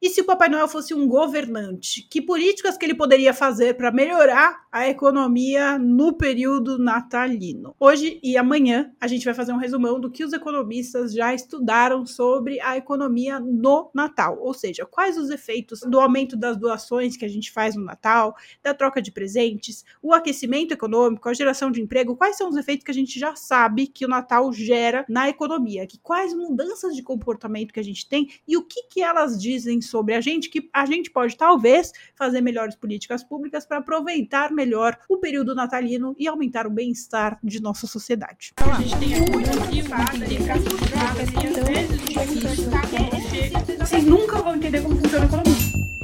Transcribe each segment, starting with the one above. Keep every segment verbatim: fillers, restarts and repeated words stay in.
E se o Papai Noel fosse um governante, que políticas que ele poderia fazer para melhorar a economia no período natalino? Hoje e amanhã a gente vai fazer um resumão do que os economistas já estudaram sobre a economia no Natal, ou seja, quais os efeitos do aumento das doações que a gente faz no Natal, da troca de presentes, o aquecimento econômico, a geração de emprego, quais são os efeitos que a gente já sabe que o Natal gera na economia, que quais mudanças de comportamento que a gente tem e o que, que elas dizem sobre a gente, que a gente pode talvez fazer melhores políticas públicas para aproveitar melhor o período natalino e aumentar o bem-estar de nossa sociedade. Então, a gente tem aqui vocês nunca vão entender como funciona a economia.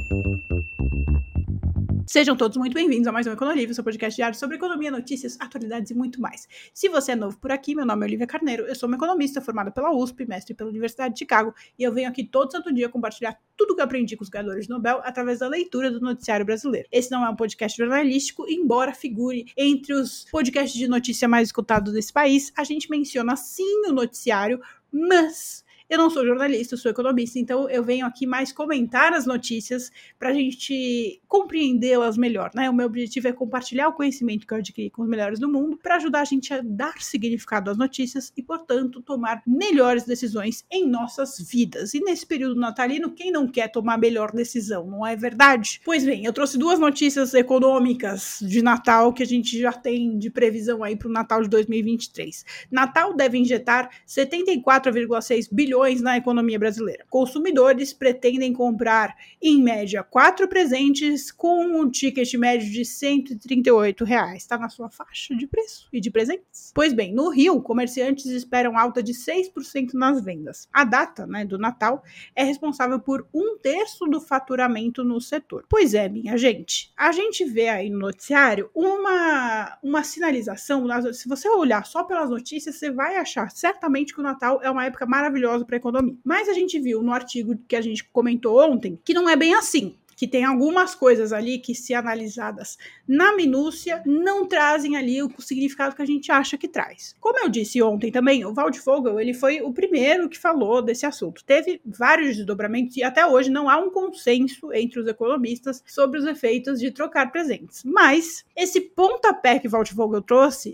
Sejam todos muito bem-vindos a mais um Econolivre, seu podcast diário sobre economia, notícias, atualidades e muito mais. Se você é novo por aqui, meu nome é Olivia Carneiro, eu sou uma economista formada pela U S P, mestre pela Universidade de Chicago, e eu venho aqui todo santo dia compartilhar tudo que eu aprendi com os ganhadores de Nobel através da leitura do noticiário brasileiro. Esse não é um podcast jornalístico, embora figure entre os podcasts de notícia mais escutados desse país, a gente menciona sim o noticiário, mas eu não sou jornalista, eu sou economista, então eu venho aqui mais comentar as notícias para a gente compreendê-las melhor, né? O meu objetivo é compartilhar o conhecimento que eu adquiri com os melhores do mundo para ajudar a gente a dar significado às notícias e, portanto, tomar melhores decisões em nossas vidas. E nesse período natalino, quem não quer tomar a melhor decisão, não é verdade? Pois bem, eu trouxe duas notícias econômicas de Natal que a gente já tem de previsão aí para o Natal de dois mil e vinte e três. Natal deve injetar setenta e quatro vírgula seis bilhões na economia brasileira. Consumidores pretendem comprar, em média, quatro presentes com um ticket médio de cento e trinta e oito reais. Está na sua faixa de preço e de presentes? Pois bem, no Rio, comerciantes esperam alta de seis por cento nas vendas. A data, né, do Natal é responsável por um terço do faturamento no setor. Pois é, minha gente, a gente vê aí no noticiário uma, uma sinalização, se você olhar só pelas notícias, você vai achar certamente que o Natal é uma época maravilhosa para a economia. Mas a gente viu no artigo que a gente comentou ontem que não é bem assim, que tem algumas coisas ali que, se analisadas na minúcia, não trazem ali o significado que a gente acha que traz. Como eu disse ontem também, o Waldvogel, ele foi o primeiro que falou desse assunto. Teve vários desdobramentos e até hoje não há um consenso entre os economistas sobre os efeitos de trocar presentes. Mas esse pontapé que o Waldvogel trouxe,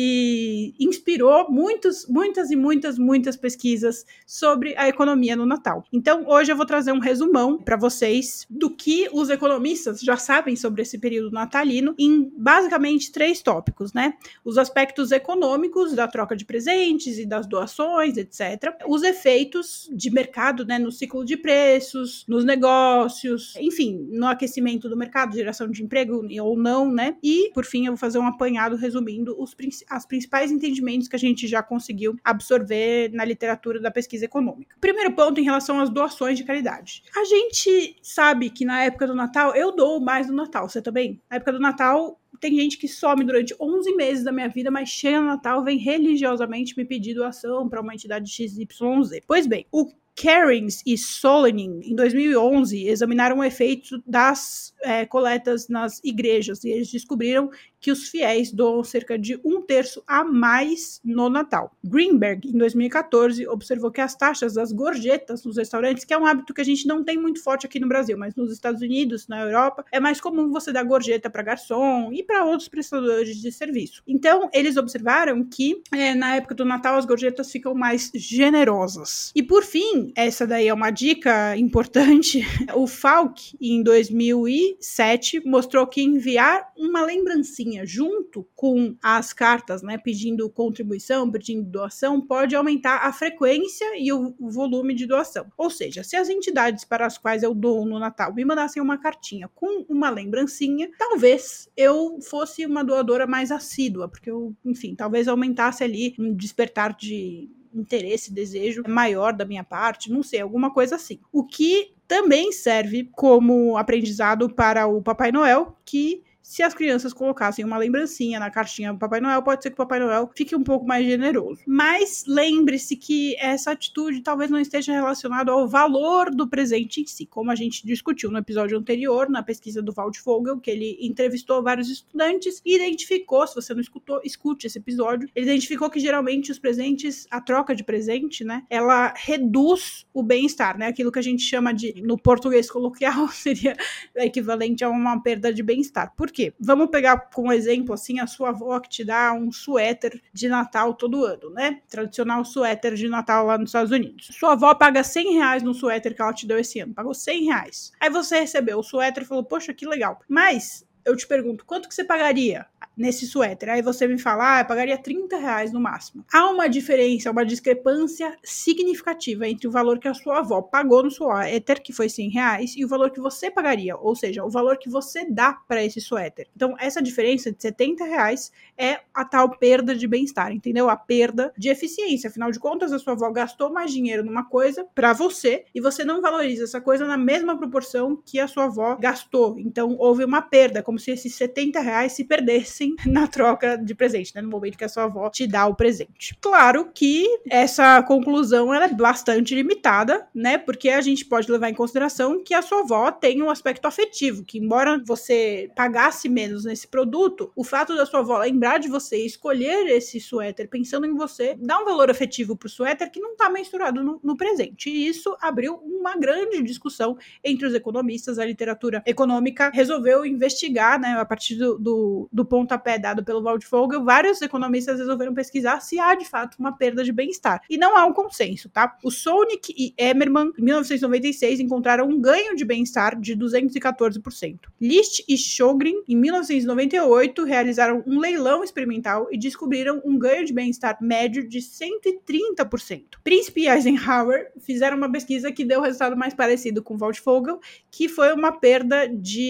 ele inspirou muitos, muitas e muitas, muitas pesquisas sobre a economia no Natal. Então, hoje eu vou trazer um resumão para vocês do que que os economistas já sabem sobre esse período natalino em basicamente três tópicos, né? Os aspectos econômicos da troca de presentes e das doações, etcétera. Os efeitos de mercado, né? No ciclo de preços, nos negócios, enfim, no aquecimento do mercado, geração de emprego ou não, né? E, por fim, eu vou fazer um apanhado resumindo os as principais entendimentos que a gente já conseguiu absorver na literatura da pesquisa econômica. Primeiro ponto em relação às doações de caridade. A gente sabe que na época do Natal, eu dou mais no Natal, você também? Na época do Natal, tem gente que some durante onze meses da minha vida, mas chega no Natal, vem religiosamente me pedir doação para uma entidade X Y Z. Pois bem, o Kerins e Solenin, em dois mil e onze, examinaram o efeito das é, coletas nas igrejas e eles descobriram que os fiéis doam cerca de um terço a mais no Natal. Greenberg, em dois mil e catorze, observou que as taxas das gorjetas nos restaurantes, que é um hábito que a gente não tem muito forte aqui no Brasil, mas nos Estados Unidos, na Europa, é mais comum você dar gorjeta para garçom e para outros prestadores de serviço. Então, eles observaram que é, na época do Natal as gorjetas ficam mais generosas. E por fim, essa daí é uma dica importante, o Falk, em dois mil e sete, mostrou que enviar uma lembrancinha junto com as cartas, né, pedindo contribuição, pedindo doação, pode aumentar a frequência e o volume de doação. Ou seja, se as entidades para as quais eu dou no Natal me mandassem uma cartinha com uma lembrancinha, talvez eu fosse uma doadora mais assídua, porque eu, enfim, talvez aumentasse ali um despertar de interesse, desejo maior da minha parte, não sei, alguma coisa assim. O que também serve como aprendizado para o Papai Noel, que se as crianças colocassem uma lembrancinha na caixinha do Papai Noel, pode ser que o Papai Noel fique um pouco mais generoso. Mas lembre-se que essa atitude talvez não esteja relacionada ao valor do presente em si, como a gente discutiu no episódio anterior, na pesquisa do Waldvogel, que ele entrevistou vários estudantes e identificou, se você não escutou, escute esse episódio, ele identificou que geralmente os presentes, a troca de presente, né, ela reduz o bem-estar, né, aquilo que a gente chama de, no português coloquial, seria equivalente a uma perda de bem-estar. Por quê? Vamos pegar como exemplo, assim, a sua avó que te dá um suéter de Natal todo ano, né, tradicional suéter de Natal lá nos Estados Unidos. Sua avó paga cem reais no suéter que ela te deu esse ano, pagou cem reais. Aí você recebeu o suéter e falou, poxa, que legal. Mas eu te pergunto, quanto que você pagaria nesse suéter? Aí você me fala, ah, eu pagaria trinta reais no máximo. Há uma diferença, uma discrepância significativa entre o valor que a sua avó pagou no suéter, que foi cem reais, e o valor que você pagaria, ou seja, o valor que você dá para esse suéter. Então, essa diferença de setenta reais é a tal perda de bem-estar, entendeu? A perda de eficiência. Afinal de contas, a sua avó gastou mais dinheiro numa coisa para você, e você não valoriza essa coisa na mesma proporção que a sua avó gastou. Então, houve uma perda, como se esses setenta reais se perdessem na troca de presente, né? No momento que a sua avó te dá o presente. Claro que essa conclusão ela é bastante limitada, né? Porque a gente pode levar em consideração que a sua avó tem um aspecto afetivo, que embora você pagasse menos nesse produto, o fato da sua avó lembrar de você e escolher esse suéter pensando em você, dá um valor afetivo pro suéter que não tá mensurado no, no presente. E isso abriu uma grande discussão entre os economistas. A literatura econômica resolveu investigar, né, a partir do, do, do pontapé dado pelo Waldvogel, vários economistas resolveram pesquisar se há de fato uma perda de bem-estar. E não há um consenso, tá? O Solnick e Emmerman, em mil novecentos e noventa e seis, encontraram um ganho de bem-estar de duzentos e quatorze por cento. List e Sjogren, em mil novecentos e noventa e oito, realizaram um leilão experimental e descobriram um ganho de bem-estar médio de cento e trinta por cento. Príncipe e Eisenhower fizeram uma pesquisa que deu o resultado mais parecido com o Waldvogel, que foi uma perda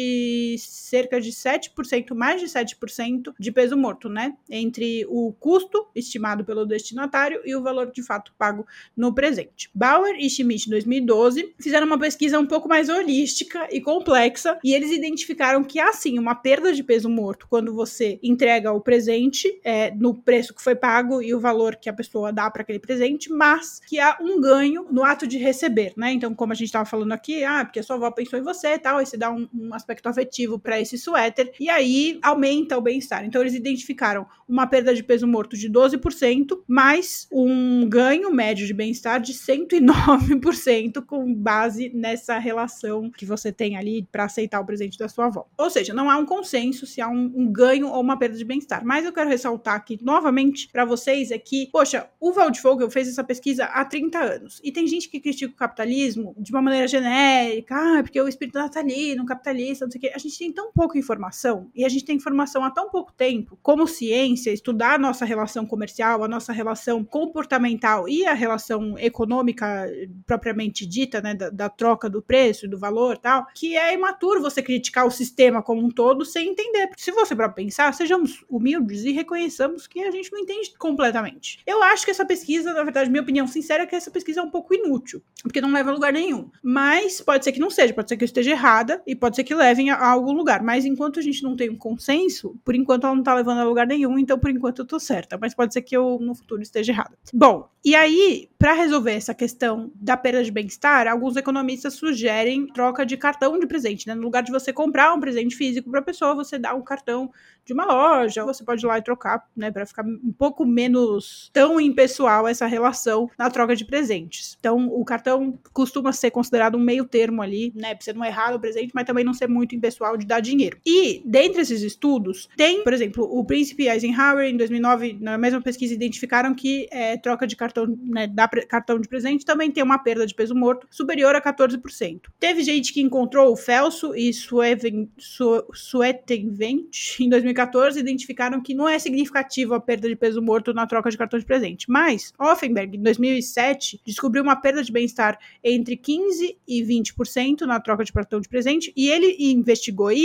de cerca de sete por cento, mais de sete por cento de peso morto, né? Entre o custo estimado pelo destinatário e o valor de fato pago no presente. Bauer e Schmidt, em dois mil e doze, fizeram uma pesquisa um pouco mais holística e complexa, e eles identificaram que há sim uma perda de peso morto quando você entrega o presente é, no preço que foi pago e o valor que a pessoa dá para aquele presente, mas que há um ganho no ato de receber, né? Então, como a gente estava falando aqui, ah, porque a sua avó pensou em você e tal, aí você dá um, um aspecto afetivo para esse suéter, e aí aumenta o bem-estar. Então, eles identificaram uma perda de peso morto de doze por cento, mais um ganho médio de bem-estar de cento e nove por cento, com base nessa relação que você tem ali para aceitar o presente da sua avó. Ou seja, não há um consenso se há um, um ganho ou uma perda de bem-estar. Mas eu quero ressaltar aqui novamente para vocês é que, poxa, o Waldvogel fez essa pesquisa há trinta anos. E tem gente que critica o capitalismo de uma maneira genérica, ah, porque o espírito natalino, capitalista, não sei o quê. A gente tem tão pouca informação, e a gente tem informação há tão pouco tempo, como ciência, estudar a nossa relação comercial, a nossa relação comportamental e a relação econômica propriamente dita, né, da, da troca do preço, do valor e tal, que é imaturo você criticar o sistema como um todo sem entender. Porque se você para pensar, sejamos humildes e reconheçamos que a gente não entende completamente. Eu acho que essa pesquisa, na verdade, minha opinião sincera é que essa pesquisa é um pouco inútil, porque não leva a lugar nenhum. Mas pode ser que não seja, pode ser que eu esteja errada e pode ser que levem a, a algum lugar. Mas enquanto a gente não tem um consenso, por enquanto ela não tá levando a lugar nenhum, então por enquanto eu tô certa. Mas pode ser que eu no futuro esteja errada. Bom, e aí, para resolver essa questão da perda de bem-estar, alguns economistas sugerem troca de cartão de presente, né? No lugar de você comprar um presente físico para a pessoa, você dá um cartão de uma loja, você pode ir lá e trocar, né, para ficar um pouco menos tão impessoal essa relação na troca de presentes. Então, o cartão costuma ser considerado um meio termo ali, né, para você não errar no presente, mas também não ser muito impessoal de dar dinheiro. E, dentre esses estudos, tem, por exemplo, o Príncipe e Eisenhower, em dois mil e nove, na mesma pesquisa, identificaram que é, troca de cartão, né, da pre- cartão de presente também tem uma perda de peso morto superior a quatorze por cento. Teve gente que encontrou o Felso e Suettenvent em dois mil e quatorze, identificaram que não é significativa a perda de peso morto na troca de cartão de presente. Mas Offenberg, em dois mil e sete, descobriu uma perda de bem-estar entre quinze e vinte por cento na troca de cartão de presente, e ele investigou isso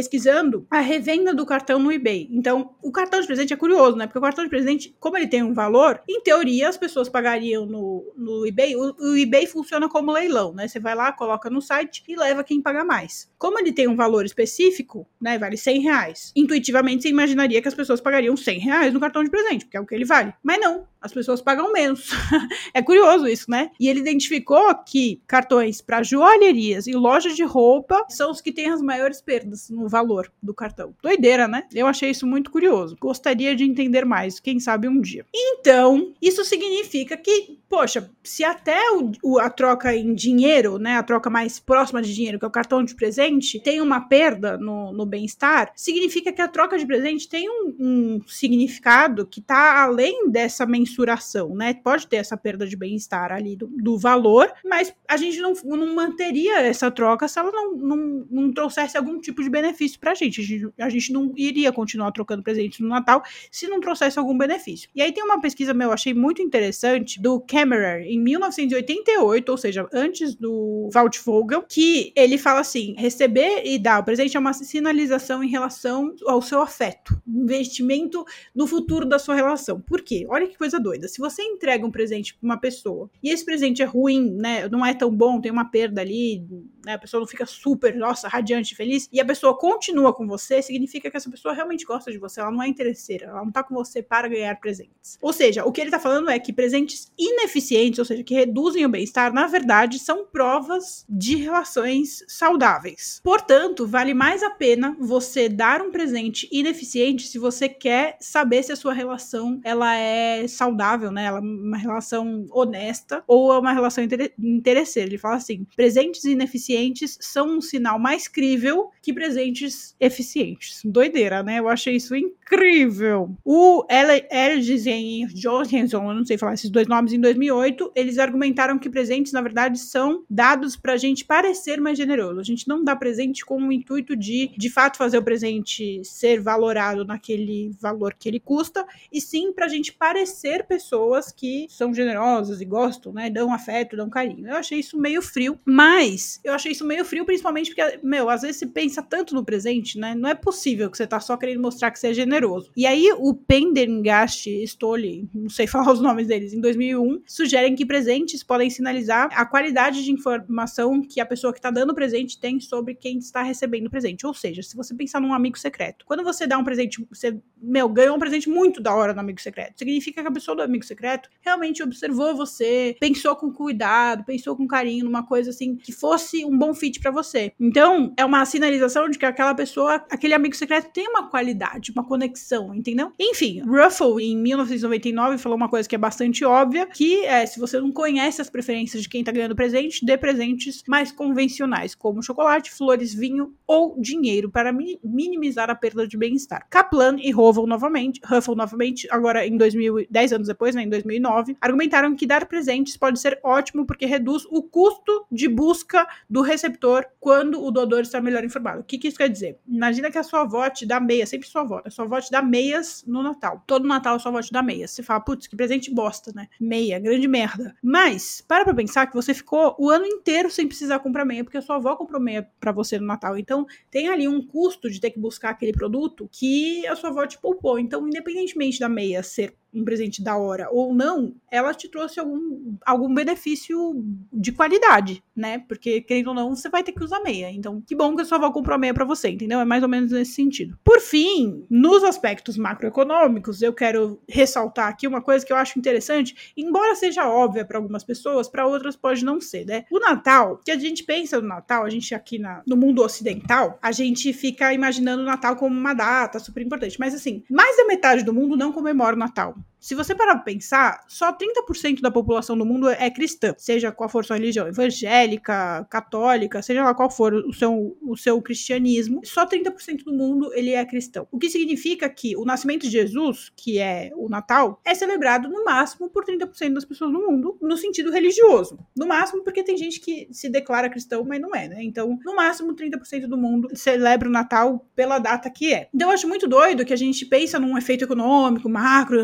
pesquisando a revenda do cartão no eBay. Então, o cartão de presente é curioso, né? Porque o cartão de presente, como ele tem um valor, em teoria as pessoas pagariam no, no eBay. O, o eBay funciona como leilão, né? Você vai lá, coloca no site e leva quem paga mais. Como ele tem um valor específico, né? Vale cem reais. Intuitivamente, você imaginaria que as pessoas pagariam cem reais no cartão de presente, porque é o que ele vale. Mas não, as pessoas pagam menos. É curioso isso, né? E ele identificou que cartões para joalherias e lojas de roupa são os que têm as maiores perdas no valor do cartão. Doideira, né? Eu achei isso muito curioso. Gostaria de entender mais, quem sabe um dia. Então, isso significa que, poxa, se até o, o, a troca em dinheiro, né, a troca mais próxima de dinheiro, que é o cartão de presente, tem uma perda no, no bem-estar, significa que a troca de presente tem um, um significado que está além dessa mensuração, né? Pode ter essa perda de bem-estar ali do, do valor, mas a gente não, não manteria essa troca se ela não, não, não trouxesse algum tipo de benefício pra gente. A, gente. a gente não iria continuar trocando presentes no Natal se não trouxesse algum benefício. E aí tem uma pesquisa, meu, eu achei muito interessante, do Kemmerer, em mil novecentos e oitenta e oito, ou seja, antes do Waldvogel, que ele fala assim, receber e dar o presente é uma sinalização em relação ao seu afeto, investimento no futuro da sua relação. Por quê? Olha que coisa doida. Se você entrega um presente pra uma pessoa e esse presente é ruim, né, não é tão bom, tem uma perda ali, né, a pessoa não fica super, nossa, radiante, feliz, e a pessoa continua com você, significa que essa pessoa realmente gosta de você, ela não é interesseira, ela não tá com você para ganhar presentes. Ou seja, o que ele tá falando é que presentes ineficientes, ou seja, que reduzem o bem-estar, na verdade, são provas de relações saudáveis. Portanto, vale mais a pena você dar um presente ineficiente se você quer saber se a sua relação, ela é saudável, né, ela é uma relação honesta ou é uma relação interesseira. Ele fala assim, presentes ineficientes são um sinal mais crível que presentes eficientes. Doideira, né? Eu achei isso incrível. O Elgis e Johansson, eu não sei falar esses dois nomes, em dois mil e oito, eles argumentaram que presentes, na verdade, são dados pra gente parecer mais generoso. A gente não dá presente com o intuito de, de fato, fazer o presente ser valorado naquele valor que ele custa, e sim pra gente parecer pessoas que são generosas e gostam, né? Dão afeto, dão carinho. Eu achei isso meio frio, mas eu achei isso meio frio principalmente porque, meu, às vezes você pensa tanto no presente, né? Não é possível que você tá só querendo mostrar que você é generoso. E aí o Pendergast, Stolli, não sei falar os nomes deles, em dois mil e um, sugerem que presentes podem sinalizar a qualidade de informação que a pessoa que tá dando o presente tem sobre quem está recebendo o presente. Ou seja, se você pensar num amigo secreto, quando você dá um presente, você, meu, ganhou um presente muito da hora no amigo secreto, significa que a pessoa do amigo secreto realmente observou você, pensou com cuidado, pensou com carinho numa coisa assim, que fosse um bom fit pra você. Então, é uma sinalização de que aquela pessoa, aquele amigo secreto tem uma qualidade, uma conexão, entendeu? Enfim, Ruffle, em mil novecentos e noventa e nove, falou uma coisa que é bastante óbvia, que é, se você não conhece as preferências de quem tá ganhando presente, dê presentes mais convencionais, como chocolate, flores, vinho ou dinheiro, para mi- minimizar a perda de bem-estar. Kaplan e Ruffle novamente, Ruffle novamente, agora em dois mil, dez anos depois, né, em dois mil e nove, argumentaram que dar presentes pode ser ótimo porque reduz o custo de busca do receptor quando o doador está melhor informado. O que, que isso quer dizer? Imagina que a sua avó te dá meias, sempre sua avó, a sua avó te dá meias no Natal. Todo Natal a sua avó te dá meias. Você fala, putz, que presente bosta, né? Meia, grande merda. Mas, para pra pensar que você ficou o ano inteiro sem precisar comprar meia, porque a sua avó comprou meia pra você no Natal. Então, tem ali um custo de ter que buscar aquele produto que a sua avó te poupou. Então, independentemente da meia ser um presente da hora ou não, ela te trouxe algum, algum benefício de qualidade, né? Porque, querendo ou não, você vai ter que usar meia. Então, que bom que a sua avó comprou meia pra você, entendeu? É mais ou menos nesse sentido. Por fim, nos aspectos macroeconômicos, eu quero ressaltar aqui uma coisa que eu acho interessante, embora seja óbvia para algumas pessoas, para outras pode não ser, né? O Natal, que a gente pensa no Natal, a gente aqui na, no mundo ocidental, a gente fica imaginando o Natal como uma data super importante. Mas, assim, mais da metade do mundo não comemora o Natal. Se você parar pra pensar, só trinta por cento da população do mundo é cristã, seja qual for sua religião, evangélica, católica, seja lá qual for o seu, o seu cristianismo, só trinta por cento do mundo ele é cristão. O que significa que o nascimento de Jesus, que é o Natal, é celebrado no máximo por trinta por cento das pessoas no mundo, no sentido religioso. No máximo porque tem gente que se declara cristão, mas não é, né? Então, no máximo trinta por cento do mundo celebra o Natal pela data que é. Então, eu acho muito doido que a gente pensa num efeito econômico, macro, né?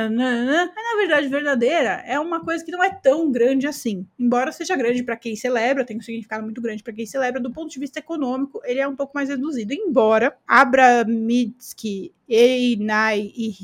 mas na verdade verdadeira é uma coisa que não é tão grande assim. Embora seja grande para quem celebra, tem um significado muito grande para quem celebra, do ponto de vista econômico, ele é um pouco mais reduzido. Embora Abramitsky, Einai e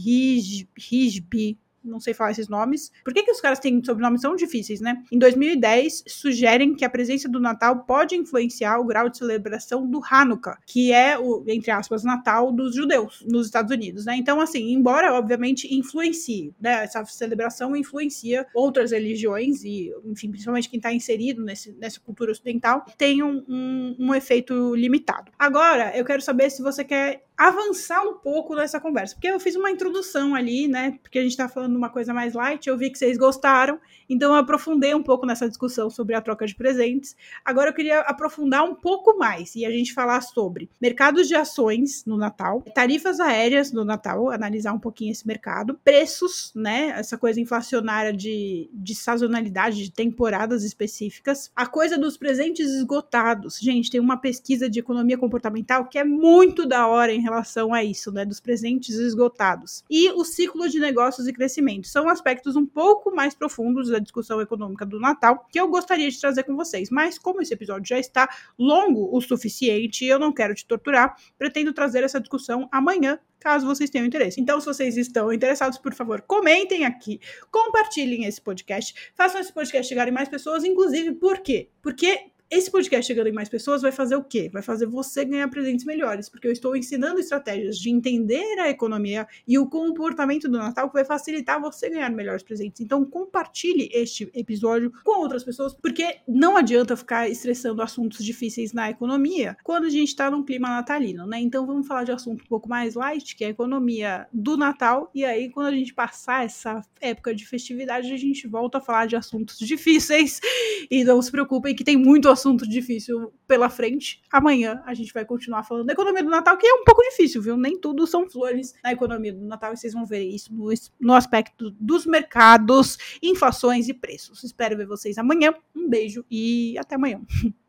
Rijby, não sei falar esses nomes. Por que, que os caras têm sobrenomes tão difíceis, né? Em dois mil e dez, sugerem que a presença do Natal pode influenciar o grau de celebração do Hanukkah, que é o, entre aspas, Natal dos judeus nos Estados Unidos, né? Então, assim, embora, obviamente, influencie, né? Essa celebração influencia outras religiões e, enfim, principalmente quem está inserido nesse, nessa cultura ocidental, tem um, um, um efeito limitado. Agora, eu quero saber se você quer avançar um pouco nessa conversa, porque eu fiz uma introdução ali, né, porque a gente tá falando de uma coisa mais light, eu vi que vocês gostaram, então eu aprofundei um pouco nessa discussão sobre a troca de presentes. Agora eu queria aprofundar um pouco mais e a gente falar sobre mercados de ações no Natal, tarifas aéreas no Natal, analisar um pouquinho esse mercado, preços, né, essa coisa inflacionária de, de sazonalidade, de temporadas específicas, a coisa dos presentes esgotados. Gente, tem uma pesquisa de economia comportamental que é muito da hora em relação a isso, né, dos presentes esgotados. E o ciclo de negócios e crescimento. São aspectos um pouco mais profundos da discussão econômica do Natal que eu gostaria de trazer com vocês. Mas como esse episódio já está longo o suficiente e eu não quero te torturar, pretendo trazer essa discussão amanhã, caso vocês tenham interesse. Então, se vocês estão interessados, por favor, comentem aqui, compartilhem esse podcast, façam esse podcast chegar em mais pessoas, inclusive, por quê? Porque esse podcast chegando em mais pessoas vai fazer o quê? Vai fazer você ganhar presentes melhores, porque eu estou ensinando estratégias de entender a economia e o comportamento do Natal que vai facilitar você ganhar melhores presentes. Então compartilhe este episódio com outras pessoas, porque não adianta ficar estressando assuntos difíceis na economia quando a gente está num clima natalino, né? Então vamos falar de assunto um pouco mais light, que é a economia do Natal, e aí quando a gente passar essa época de festividade, a gente volta a falar de assuntos difíceis, e não se preocupem que tem muito assunto difícil pela frente. Amanhã a gente vai continuar falando da economia do Natal, que é um pouco difícil, viu? Nem tudo são flores na economia do Natal, e vocês vão ver isso no, no aspecto dos mercados, inflações e preços. Espero ver vocês amanhã. Um beijo e até amanhã.